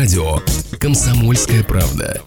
Радио «Комсомольская правда».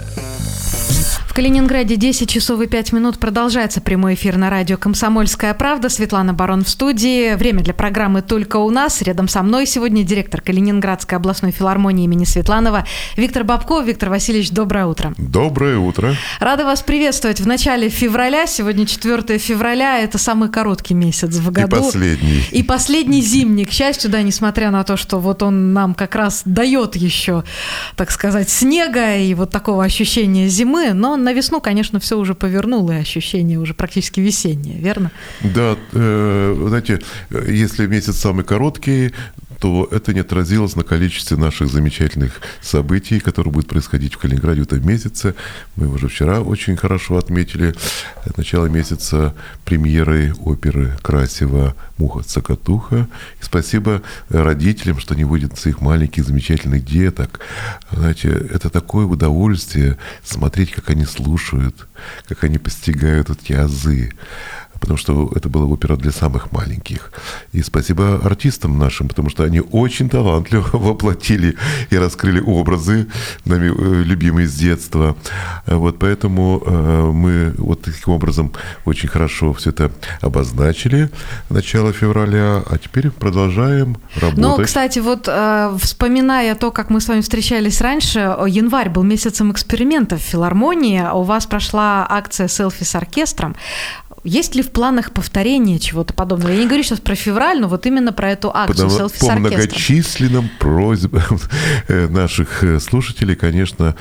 В Калининграде 10 часов и 5 минут продолжается прямой эфир на радио «Комсомольская правда». Светлана Барон в студии. Время для программы «Только у нас». Рядом со мной сегодня директор Калининградской областной филармонии имени Светланова Виктор Бабков. Виктор Васильевич, доброе утро. Доброе утро. Рада вас приветствовать в начале февраля. Сегодня 4 февраля. Это самый короткий месяц в году. И последний. И последний зимний, к счастью, да, несмотря на то, что вот он нам как раз дает еще, так сказать, снега и вот такого ощущения зимы, но на весну, конечно, все уже повернуло, и ощущение уже практически весеннее, верно? Да, знаете, если месяц самый короткий, то это не отразилось на количестве наших замечательных событий, которые будут происходить в Калининграде в этом месяце. Мы уже вчера очень хорошо отметили начало месяца премьерой оперы Красева «Муха-цокотуха». И спасибо родителям, что они водят своих маленьких замечательных деток. Знаете, это такое удовольствие смотреть, как они слушают, как они постигают эти азы. Потому что это была опера для самых маленьких. И спасибо артистам нашим, потому что они очень талантливо воплотили и раскрыли образы, нами любимые с детства. Вот поэтому мы вот таким образом очень хорошо все это обозначили начало февраля, а теперь продолжаем работать. Ну, кстати, вот вспоминая то, как мы с вами встречались раньше, январь был месяцем экспериментов в филармонии, у вас прошла акция «Селфи с оркестром». Есть ли в планах повторение чего-то подобного? Я не говорю сейчас про февраль, но вот именно про эту акцию «Селфи с оркестром». По многочисленным просьбам наших слушателей, конечно,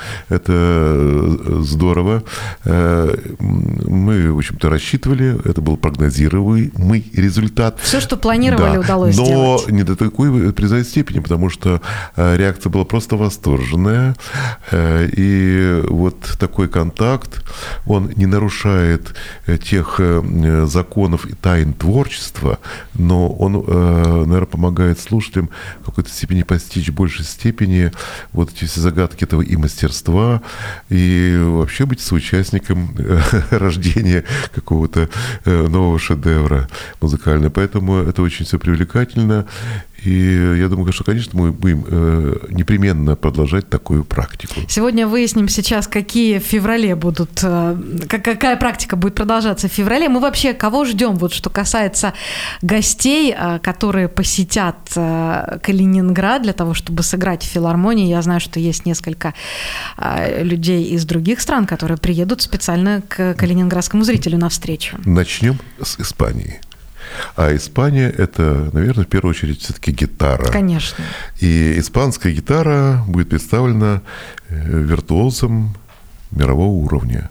это здорово. Мы, в общем-то, рассчитывали, это был прогнозируемый результат. Все, что планировали, да, удалось сделать. Но не до такой призовой степени, потому что реакция была просто восторженная. И вот такой контакт, он не нарушает тех законов и тайн творчества, но он, наверное, помогает слушателям в какой-то степени постичь в большей степени вот эти все загадки этого и мастерства, и вообще быть соучастником рождения какого-то нового шедевра музыкального. Поэтому это очень все привлекательно. И я думаю, что, конечно, мы будем непременно продолжать такую практику. Сегодня выясним сейчас, какие в феврале будут, какая практика будет продолжаться в феврале. Мы вообще кого ждем, вот что касается гостей, которые посетят Калининград для того, чтобы сыграть в филармонии. Я знаю, что есть несколько людей из других стран, которые приедут специально к калининградскому зрителю навстречу. Начнем с Испании. А Испания – это, наверное, в первую очередь все-таки гитара. Конечно. И испанская гитара будет представлена виртуозом мирового уровня,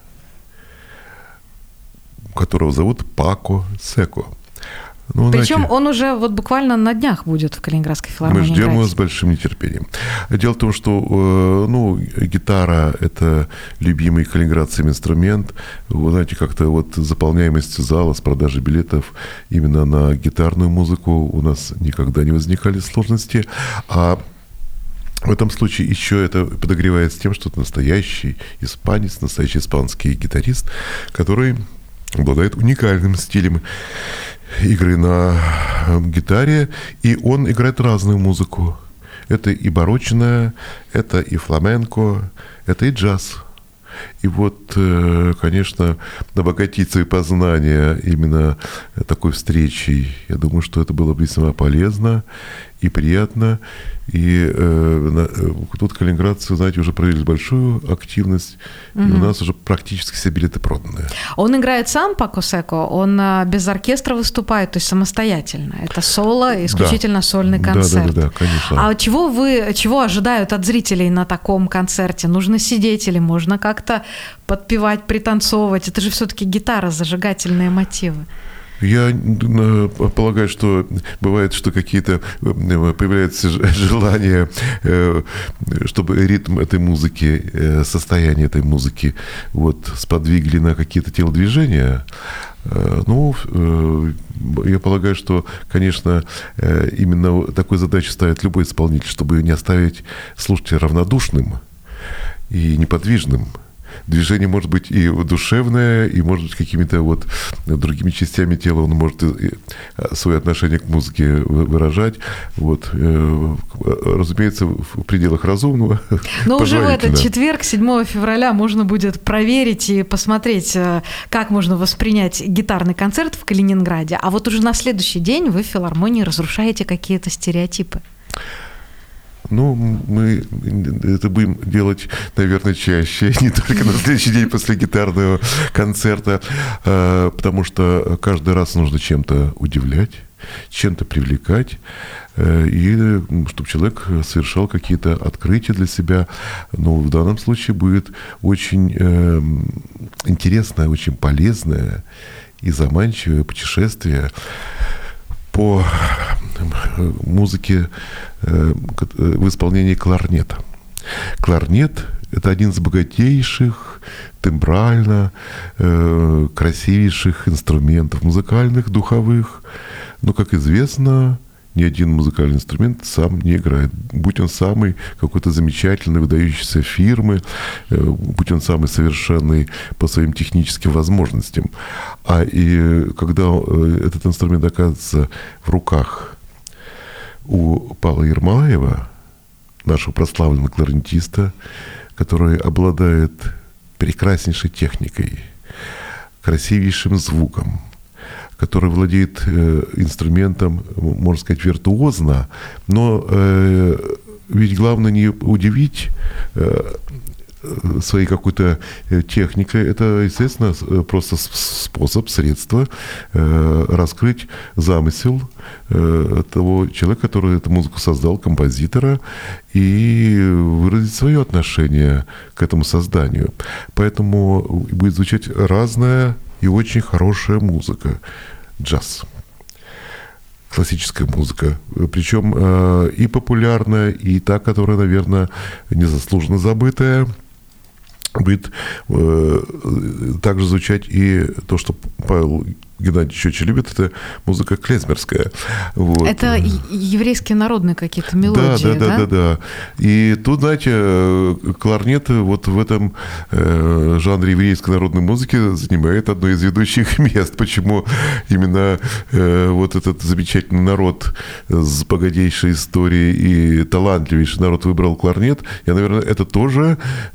которого зовут Пако Секо. Ну, причем он уже вот буквально на днях будет в Калининградской филармонии. Мы ждем его с большим нетерпением. Дело в том, что гитара – это любимый калининградцами инструмент. Вы знаете, как-то вот заполняемость зала с продажей билетов именно на гитарную музыку у нас никогда не возникали сложности. А в этом случае еще это подогревается тем, что это настоящий испанец, настоящий испанский гитарист, который обладает уникальным стилем игры на гитаре, и он играет разную музыку. Это и барочная, это и фламенко, это и джаз. И вот, конечно, обогатить свои познания именно такой встречей, я думаю, что это было бы весьма полезно и приятно. И тут калининградцы, знаете, уже провели большую активность, и у нас уже практически все билеты проданы. Он играет сам, Пако Секо, он без оркестра выступает, то есть самостоятельно. Это соло, исключительно сольный концерт. Да, конечно. А чего ожидают от зрителей на таком концерте? Нужно сидеть или можно как-то подпевать, пританцовывать? Это же все-таки гитара, зажигательные мотивы. Я полагаю, что бывает, что какие-то появляются желания, чтобы ритм этой музыки, состояние этой музыки вот сподвигли на какие-то телодвижения. Ну, я полагаю, что, конечно, именно такую задачу ставит любой исполнитель, чтобы не оставить слушателя равнодушным и неподвижным. движение может быть и душевное, и может быть какими-то вот другими частями тела, он может свое отношение к музыке выражать. Вот. Разумеется, в пределах разумного. Но уже в этот четверг, 7 февраля, можно будет проверить и посмотреть, как можно воспринять гитарный концерт в Калининграде. А вот уже на следующий день вы в филармонии разрушаете какие-то стереотипы. Ну, мы это будем делать, наверное, чаще, не только на следующий день после гитарного концерта, потому что каждый раз нужно чем-то удивлять, чем-то привлекать, и чтобы человек совершал какие-то открытия для себя. Но в данном случае будет очень интересное, очень полезное и заманчивое путешествие по музыке в исполнении кларнета. Кларнет – это один из богатейших, тембрально красивейших инструментов музыкальных, духовых. Но, как известно, ни один музыкальный инструмент сам не играет. Будь он самый какой-то замечательный, выдающийся фирмы, будь он самый совершенный по своим техническим возможностям. И когда этот инструмент оказывается в руках у Павла Ермолаева, нашего прославленного кларнетиста, который обладает прекраснейшей техникой, красивейшим звуком, который владеет инструментом, можно сказать, виртуозно, но ведь главное не удивить своей какой-то техникой, это, естественно, просто способ, средство раскрыть замысел того человека, который эту музыку создал, композитора, и выразить свое отношение к этому созданию. Поэтому будет звучать разная и очень хорошая музыка. Джаз. Классическая музыка. Причем и популярная, и та, которая, наверное, незаслуженно забытая. Будет также звучать и то, что Павел Геннадьевич очень любит, это музыка клезмерская. Вот. Это еврейские народные какие-то мелодии, да? Да. И тут, знаете, кларнет вот в этом жанре еврейской народной музыки занимает одно из ведущих мест. Почему именно вот этот замечательный народ с богатейшей историей и талантливейший народ выбрал кларнет, я, наверное, это тоже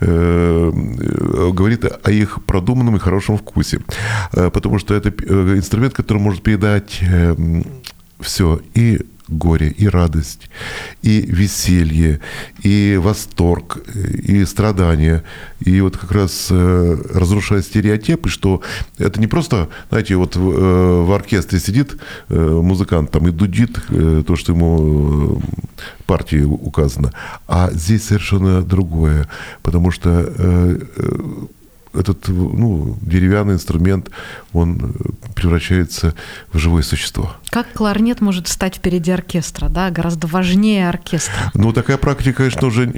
говорит о их продуманном и хорошем вкусе. Потому что это инструмент, который может передать все, и горе, и радость, и веселье, и восторг, и страдания. И вот как раз разрушая стереотипы, что это не просто, знаете, вот в оркестре сидит музыкант там и дудит то, что ему партии указано, а здесь совершенно другое, потому что этот деревянный инструмент, он превращается в живое существо. Как кларнет может стать впереди оркестра, да? Гораздо важнее оркестра. Ну, такая практика, конечно, уже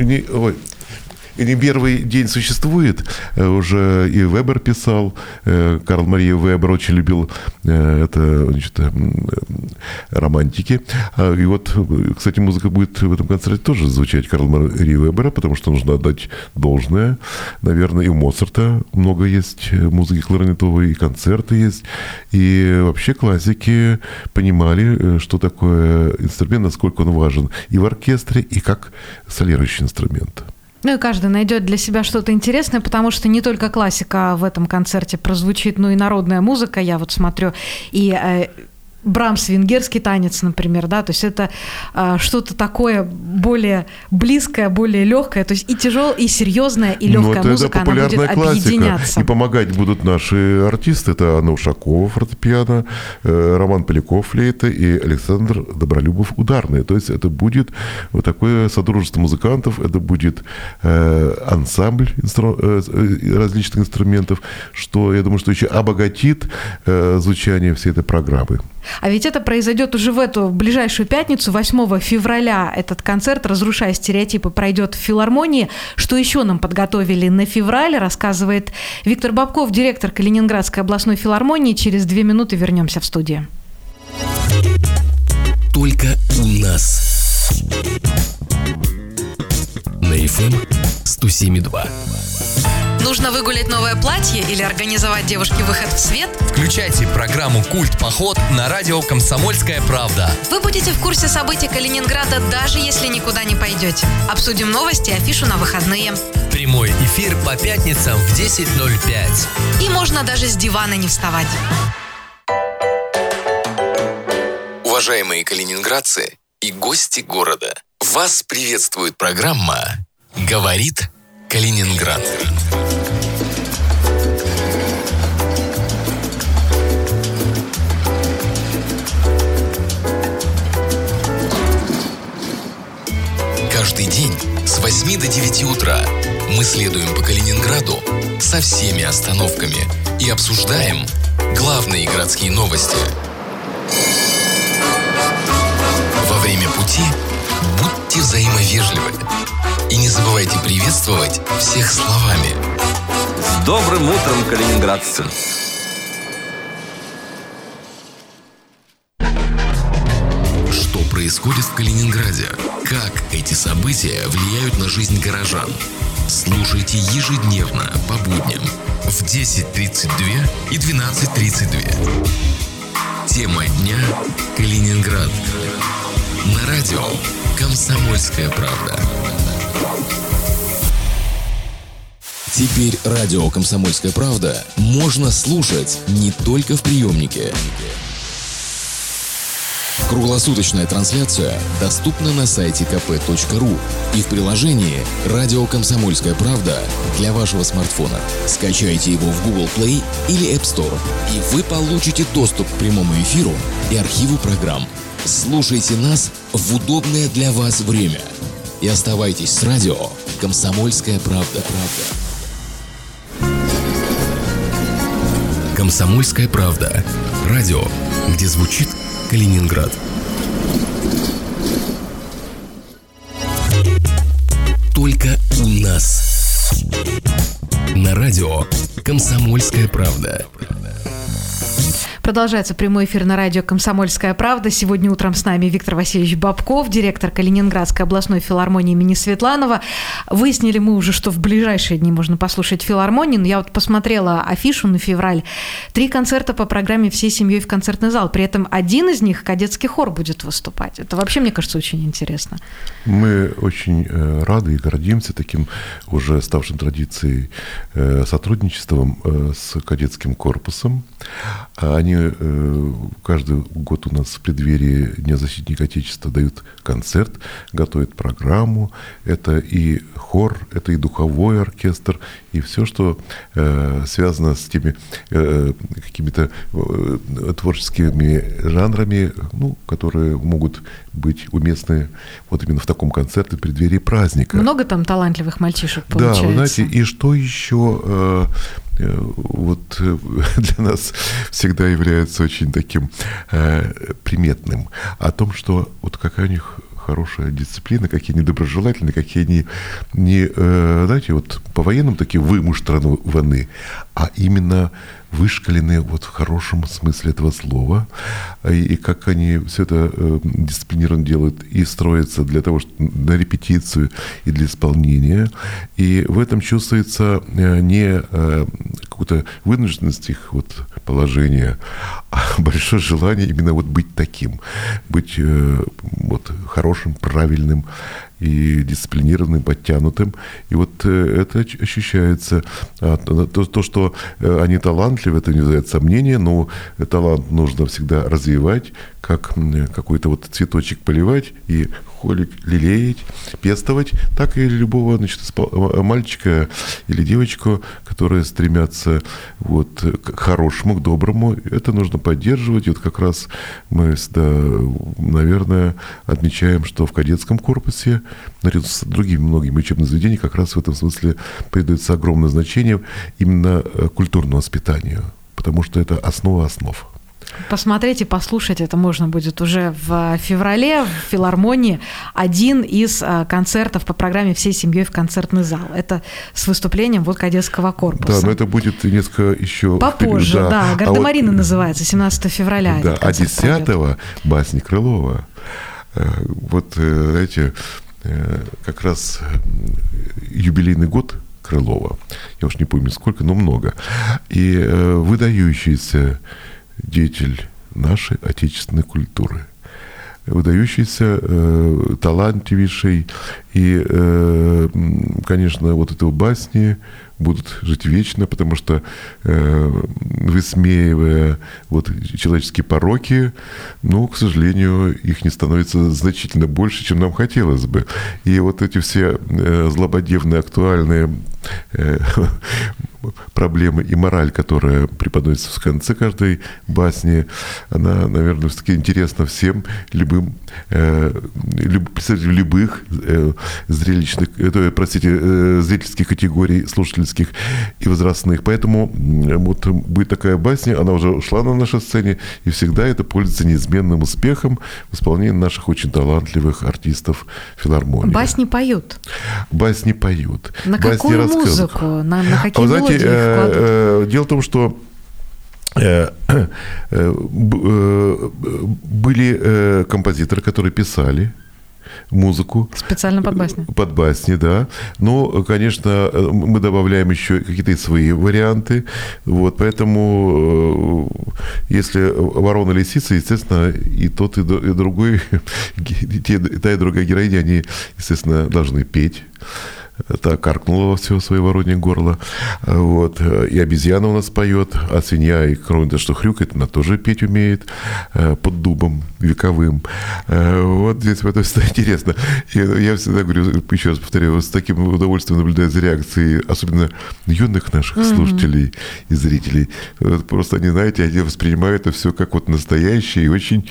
не первый день существует. Уже и Вебер писал, Карл Мария Вебер очень любил это, значит, романтики. И вот, кстати, музыка будет в этом концерте тоже звучать Карл Мария Вебера, потому что нужно отдать должное. Наверное, и у Моцарта много есть музыки кларнетовой, и концерты есть. И вообще классики понимали, что такое инструмент, насколько он важен и в оркестре, и как солирующий инструмент. Ну и каждый найдет для себя что-то интересное, потому что не только классика в этом концерте прозвучит, но и народная музыка. Я вот смотрю, и Брамс, венгерский танец, например, да, то есть это что-то такое более близкое, более легкое, то есть и тяжелая, и серьезная, и легкая музыка, она будет объединяться. И помогать будут наши артисты, это Анна Ушакова, фортепиано, Роман Поляков, флейта, и Александр Добролюбов, ударные. То есть это будет вот такое содружество музыкантов, это будет ансамбль различных инструментов, что, я думаю, что еще обогатит звучание всей этой программы. А ведь это произойдет уже в ближайшую пятницу, 8 февраля. Этот концерт «Разрушая стереотипы» пройдет в филармонии. Что еще нам подготовили на февраль, рассказывает Виктор Бабков, директор Калининградской областной филармонии. Через 2 минуты вернемся в студию. Только у нас. На FM 107.2. Нужно выгулять новое платье или организовать девушке выход в свет? Включайте программу «Культ-поход» на радио «Комсомольская правда». Вы будете в курсе событий Калининграда, даже если никуда не пойдете. Обсудим новости и афишу на выходные. Прямой эфир по пятницам в 10:05. И можно даже с дивана не вставать. Уважаемые калининградцы и гости города, вас приветствует программа «Говорит Калининград». Каждый день с 8 до 9 утра мы следуем по Калининграду со всеми остановками и обсуждаем главные городские новости. Во время пути будьте взаимовежливы и не забывайте приветствовать всех словами. С добрым утром, калининградцы! Что происходит в Калининграде? Как эти события влияют на жизнь горожан? Слушайте ежедневно по будням в 10:32 и 12:32. Тема дня – Калининград. На радио «Комсомольская правда». Теперь радио «Комсомольская правда» можно слушать не только в приемнике. Круглосуточная трансляция доступна на сайте kp.ru и в приложении «Радио Комсомольская правда» для вашего смартфона. Скачайте его в Google Play или App Store, и вы получите доступ к прямому эфиру и архиву программ. Слушайте нас в удобное для вас время и оставайтесь с радио «Комсомольская правда». «Комсомольская правда» – радио, где звучит Калининград. Только у нас. На радио «Комсомольская правда». Продолжается прямой эфир на радио «Комсомольская правда». Сегодня утром с нами Виктор Васильевич Бобков, директор Калининградской областной филармонии имени Светланова. Выяснили мы уже, что в ближайшие дни можно послушать филармонию. Но я вот посмотрела афишу на февраль. 3 концерта по программе «Всей семьей в концертный зал». При этом один из них кадетский хор будет выступать. Это вообще, мне кажется, очень интересно. Мы очень рады и гордимся таким уже ставшим традицией сотрудничеством с кадетским корпусом. Они каждый год у нас в преддверии Дня защитника Отечества дают концерт, готовят программу. Это и хор, это и духовой оркестр, и все, что связано с теми какими-то творческими жанрами, которые могут быть уместны вот именно в таком концерте в преддверии праздника. Много там талантливых мальчишек получается. Да, вы знаете, и что еще вот для нас всегда является очень таким приметным, о том, что вот какая у них хорошая дисциплина, какие они доброжелательные, какие они не, знаете, вот по-военному такие вымуштрованные, а именно вышкалены вот в хорошем смысле этого слова, и как они все это дисциплинированно делают и строятся для того, что на репетицию и для исполнения. И в этом чувствуется не какую-то вынужденность их вот положения, а большое желание именно вот быть таким, быть вот хорошим, правильным и дисциплинированным, подтянутым. И вот это ощущается. То, что они талантливы, это не вызывает сомнения, но талант нужно всегда развивать, как какой-то вот цветочек поливать и холик лелеять, пестовать, так и любого, значит, мальчика или девочку, которые стремятся вот к хорошему, к доброму. Это нужно поддерживать. И вот как раз мы всегда, наверное, отмечаем, что в кадетском корпусе, наряду с другими многими учебными заведениями, как раз в этом смысле придается огромное значение именно культурному воспитанию, потому что это основа основ. Посмотреть и послушать это можно будет уже в феврале в филармонии. Один из концертов по программе «Всей семьей в концертный зал». Это с выступлением вот кадетского корпуса. Да, но это будет несколько еще... Попозже, да. «Гардемарины» называется, 17 февраля. Да, а 10-го «Басни Крылова». Вот, знаете, как раз юбилейный год Крылова. Я уж не помню сколько, но много. И выдающийся деятель нашей отечественной культуры. Выдающийся, талантливейший. И, конечно, вот эти басни будут жить вечно, потому что, высмеивая вот человеческие пороки, ну, к сожалению, их не становится значительно больше, чем нам хотелось бы. И вот эти все злободневные, актуальные проблемы и мораль, которая преподносится в конце каждой басни, она, наверное, все-таки интересна всем представителям любых зрелищных, зрительских категорий, слушательских и возрастных. Поэтому вот будет такая басня, она уже ушла на нашей сцене, и всегда это пользуется неизменным успехом в исполнении наших очень талантливых артистов филармонии. Басни поют. Басни поют. На басни какую музыку? На какие мелодии их кладут? Дело в том, что были композиторы, которые писали музыку. Специально под басни. Под басни, да. Но, конечно, мы добавляем еще какие-то свои варианты. Вот, поэтому, если ворона лисица, естественно, и тот, и другой, та и другая героиня, они, естественно, должны петь. Так каркнула во все свое воронье горло. Вот. И обезьяна у нас поет, а свинья, и кроме того, что хрюкает, она тоже петь умеет под дубом вековым. Вот здесь это всегда интересно. И я всегда говорю, еще раз повторяю, с таким удовольствием наблюдаю за реакцией, особенно юных наших слушателей и зрителей. Просто они, знаете, они воспринимают это все как вот настоящее и очень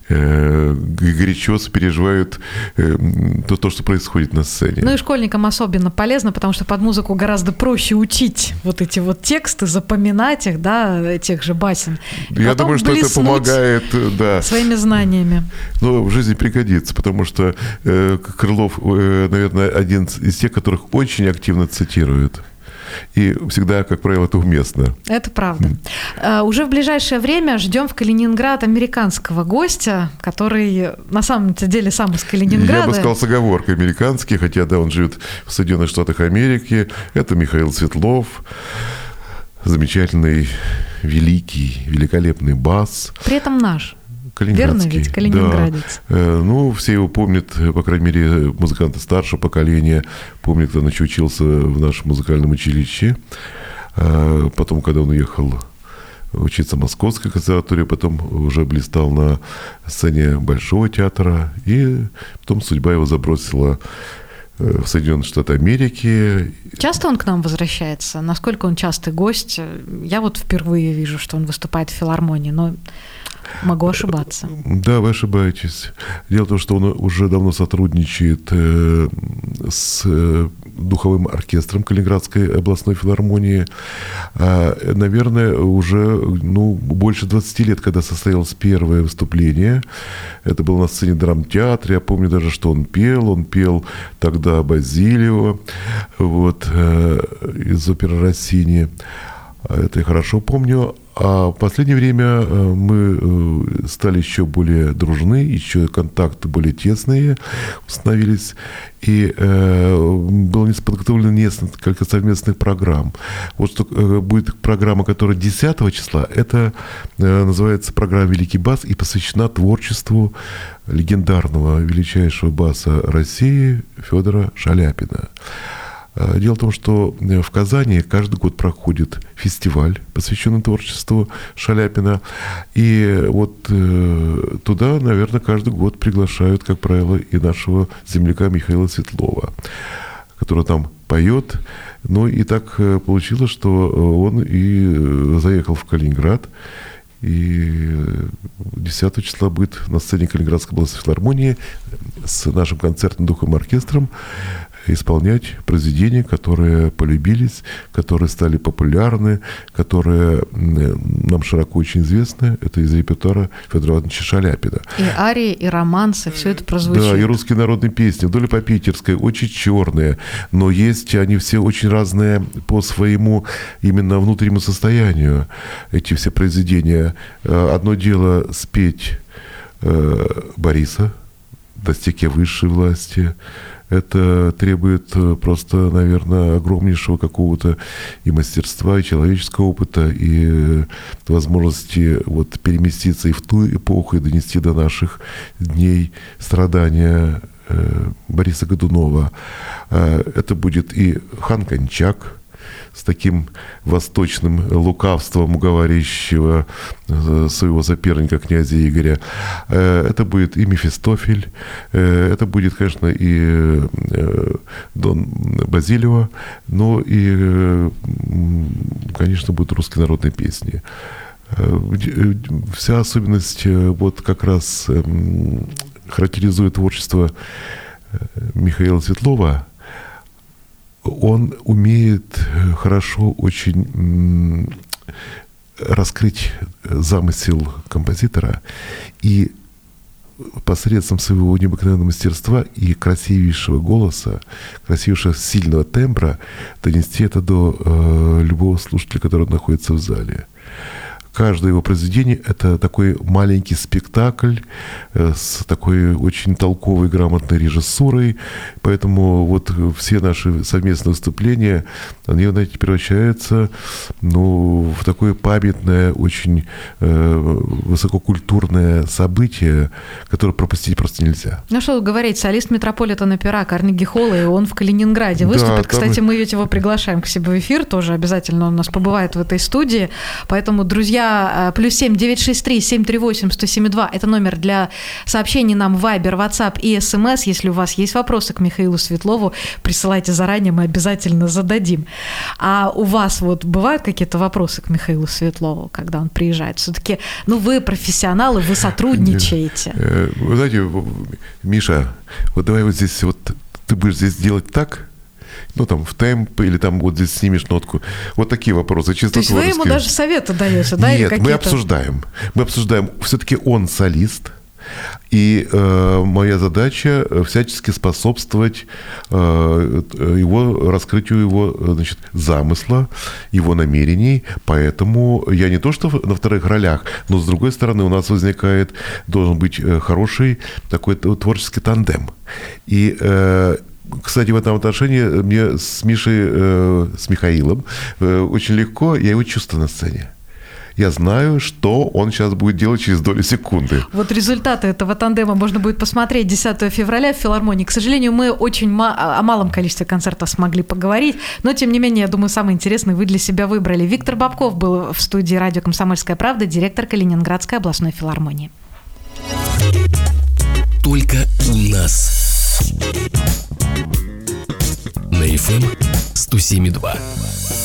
горячо сопереживают то, что происходит на сцене. Ну и школьникам особенно полезно, потому что под музыку гораздо проще учить вот эти вот тексты, запоминать их, да, тех же басен. Я думаю, что это помогает, да. Своими знаниями. Но в жизни пригодится, потому что Крылов, наверное, один из тех, которых очень активно цитируют. И всегда, как правило, это уместно. Это правда. Уже в ближайшее время ждем в Калининград американского гостя, который на самом деле сам из Калининграда. Я бы сказал с оговоркой американский, хотя, да, он живет в Соединенных Штатах Америки. Это Михаил Светлов, замечательный, великий, великолепный бас. При этом наш. Калининградский. Верно ведь, калининградец. Да. Ну, все его помнят, по крайней мере, музыканты старшего поколения, помнят, когда он еще учился в нашем музыкальном училище. Потом, когда он уехал учиться в Московской консерватории, потом уже блистал на сцене Большого театра, и потом судьба его забросила в Соединенные Штаты Америки. Часто он к нам возвращается? Насколько он частый гость? Я вот впервые вижу, что он выступает в филармонии, но могу ошибаться. Да, вы ошибаетесь. Дело в том, что он уже давно сотрудничает с духовым оркестром Калининградской областной филармонии. Наверное, уже больше 20 лет, когда состоялось первое выступление. Это было на сцене драмтеатра. Я помню даже, что он пел. Он пел тогда Базилио вот, из оперы Россини. Это я хорошо помню. А в последнее время мы стали еще более дружны, еще контакты более тесные установились. И было подготовлено несколько совместных программ. Вот что будет программа, которая 10 числа, это называется программа «Великий бас» и посвящена творчеству легендарного, величайшего баса России Федора Шаляпина. Дело в том, что в Казани каждый год проходит фестиваль, посвященный творчеству Шаляпина. И вот туда, наверное, каждый год приглашают, как правило, и нашего земляка Михаила Светлова, который там поет. Ну и так получилось, что он и заехал в Калининград. И 10 числа будет на сцене Калининградской областной филармонии с нашим концертным духовым оркестром исполнять произведения, которые полюбились, которые стали популярны, которые нам широко очень известны. Это из репертуара Федора Ивановича Шаляпина. И арии, и романсы, все это прозвучит. Да, и русские народные песни. Вдоль по питерской, очень черные, но есть они все очень разные по своему именно внутреннему состоянию, эти все произведения. Одно дело спеть Бориса достиге высшей власти. Это требует просто, наверное, огромнейшего какого-то и мастерства, и человеческого опыта, и возможности вот переместиться и в ту эпоху, и донести до наших дней страдания Бориса Годунова. Это будет и хан Кончак, с таким восточным лукавством уговорящего своего соперника, князя Игоря. Это будет и Мефистофель, это будет, конечно, и Дон Базилио, но и, конечно, будут русские народные песни. Вся особенность вот как раз характеризует творчество Михаила Светлова. Он умеет хорошо очень раскрыть замысел композитора и посредством своего необыкновенного мастерства и красивейшего голоса, красивейшего сильного тембра донести это до любого слушателя, который находится в зале. Каждое его произведение – это такой маленький спектакль с такой очень толковой, грамотной режиссурой. Поэтому вот все наши совместные выступления, они, знаете, превращаются в такое памятное, очень высококультурное событие, которое пропустить просто нельзя. Ну что говорить, солист Метрополитен-опера Карнеги Холла, и он в Калининграде выступит. Да, кстати, мы ведь его приглашаем к себе в эфир, тоже обязательно он у нас побывает в этой студии. Поэтому, друзья, +7 963 738 1072 это номер для сообщений нам в Viber, WhatsApp и SMS. Если у вас есть вопросы к Михаилу Светлову, присылайте заранее, мы обязательно зададим. А у вас вот бывают какие-то вопросы к Михаилу Светлову, когда он приезжает? Все-таки, вы профессионалы, вы сотрудничаете. Вы знаете, Миша, вот давай вот здесь вот ты будешь здесь делать так, там в темп, или там вот здесь снимешь нотку. Вот такие вопросы, чисто творческие. То есть вы ему даже советы даете, да? Нет, мы обсуждаем. Все-таки он солист, и моя задача всячески способствовать его раскрытию его, замысла, его намерений. Поэтому я не то что на вторых ролях, но с другой стороны у нас должен быть хороший такой творческий тандем. И кстати, в этом отношении мне с Михаилом очень легко, я его чувствую на сцене. Я знаю, что он сейчас будет делать через долю секунды. Вот результаты этого тандема можно будет посмотреть 10 февраля в филармонии. К сожалению, мы очень о малом количестве концертов смогли поговорить, но, тем не менее, я думаю, самый интересный вы для себя выбрали. Виктор Бобков был в студии радио «Комсомольская правда», директор Калининградской областной филармонии. Только у нас. На FM 107.2.